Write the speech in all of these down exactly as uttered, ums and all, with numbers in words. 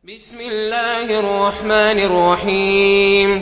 بسم الله الرحمن الرحيم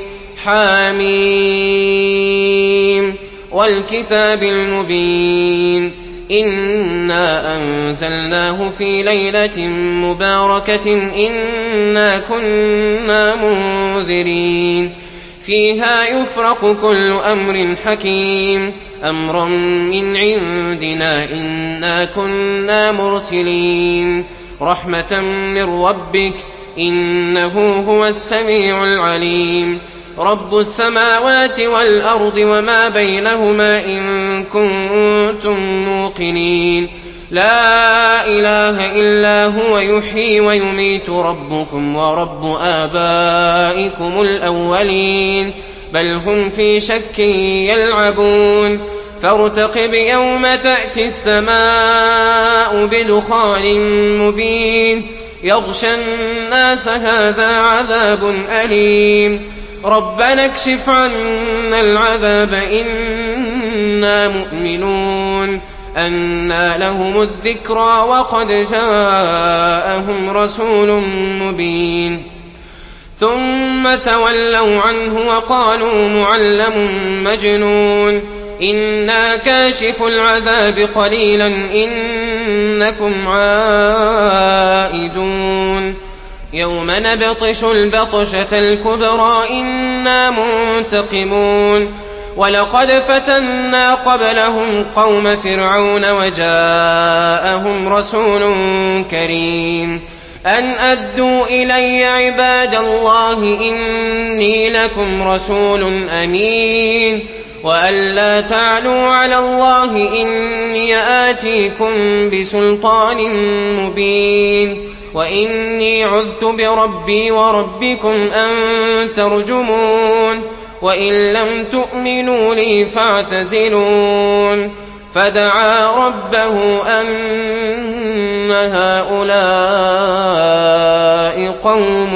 حم والكتاب المبين إنا أنزلناه في ليلة مباركة إنا كنا منذرين فيها يفرق كل أمر حكيم أمرا من عندنا إنا كنا مرسلين رحمة من ربك إنه هو السميع العليم رب السماوات والأرض وما بينهما إن كنتم موقنين لا إله إلا هو يحيي ويميت ربكم ورب آبائكم الأولين بل هم في شك يلعبون فارتقب يوم تأتي السماء بدخان مبين يغشى الناس هذا عذاب أليم ربنا اكشف عنا العذاب إنا مؤمنون أنى لهم الذكرى وقد جاءهم رسول مبين ثم تولوا عنه وقالوا معلم مجنون إنا كاشف العذاب قليلا إنكم عائدون يوم نبطش البطشة الكبرى إنا منتقمون ولقد فتنا قبلهم قوم فرعون وجاءهم رسول كريم أن أدوا إلي عباد الله إني لكم رسول أمين وأن لا تعلوا على الله إني آتيكم بسلطان مبين وإني عذت بربي وربكم أن ترجمون وإن لم تؤمنوا لي فاعتزلون فدعا ربه أن هؤلاء قوم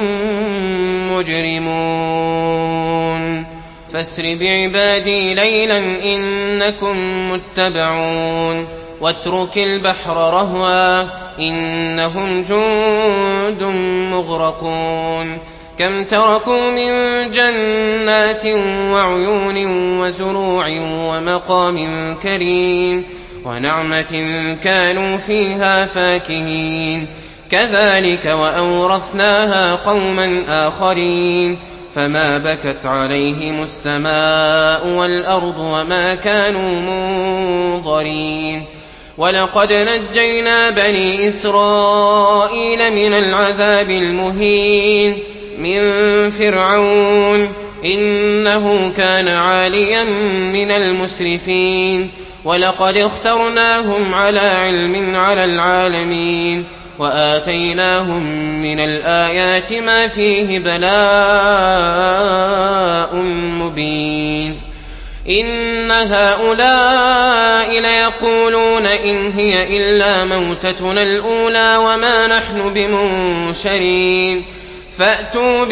مجرمون فاسر بعبادي ليلا إنكم متبعون واترك البحر رهوا إنهم جند مغرقون كم تركوا من جنات وعيون وزروع ومقام كريم ونعمة كانوا فيها فاكهين كذلك وأورثناها قوما آخرين فما بكت عليهم السماء والأرض وما كانوا منظرين ولقد نجينا بني إسرائيل من العذاب المهين من فرعون إنه كان عاليا من المسرفين ولقد اخترناهم على علم على العالمين وآتيناهم من الآيات ما فيه بلاء مبين إن هؤلاء ليقولون إن هي إلا موتتنا الأولى وما نحن بمنشرين فأتوا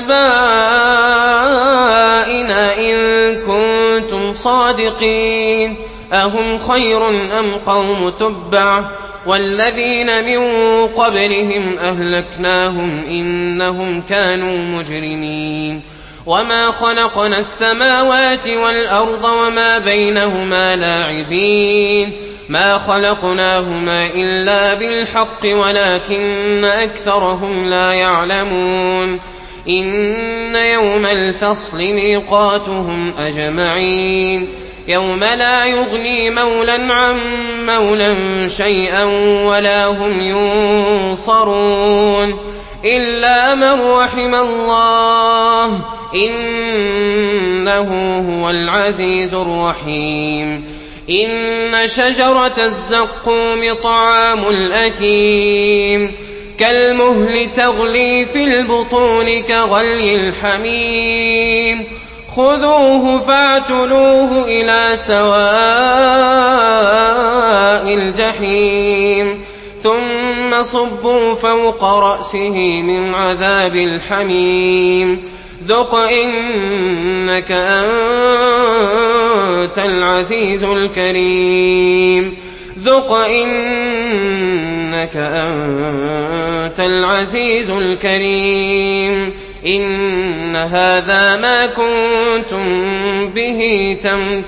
بآبائنا إن كنتم صادقين أهم خير أم قوم تبع والذين من قبلهم أهلكناهم إنهم كانوا مجرمين وما خلقنا السماوات والأرض وما بينهما لاعبين ما خلقناهما إلا بالحق ولكن أكثرهم لا يعلمون إن يوم الفصل ميقاتهم أجمعين يوم لا يغني مولا عن مولا شيئا ولا هم ينصرون إلا من رحم الله إنه هو العزيز الرحيم إن شجرة الزقوم طعام الأثيم كالمهل تغلي في البطون كغلي الحميم خذوه فاعتلوه إلى سواء الجحيم ثم صبوا فوق رأسه من عذاب الحميم ذق إنك أنت العزيز الكريم ذق إنك إنك أنت العزيز الكريم إن هذا ما كنتم به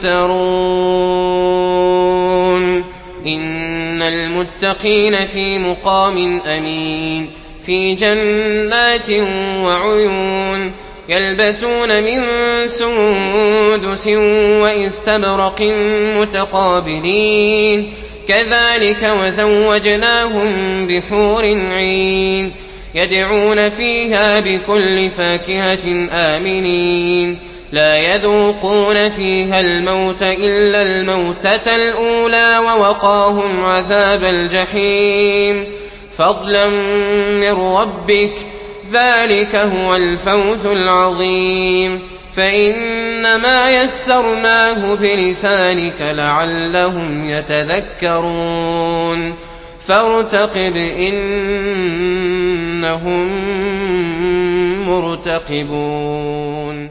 تمترون إن المتقين في مقام أمين في جنات وعيون يلبسون من سندس وإستبرق متقابلين كذلك وزوجناهم بحور عين يدعون فيها بكل فاكهة آمنين لا يذوقون فيها الموت إلا الموتة الأولى ووقاهم عذاب الجحيم فضلا من ربك ذلك هو الفوز العظيم فإنما يسرناه بلسانك لعلهم يتذكرون فارتقب إنهم مرتقبون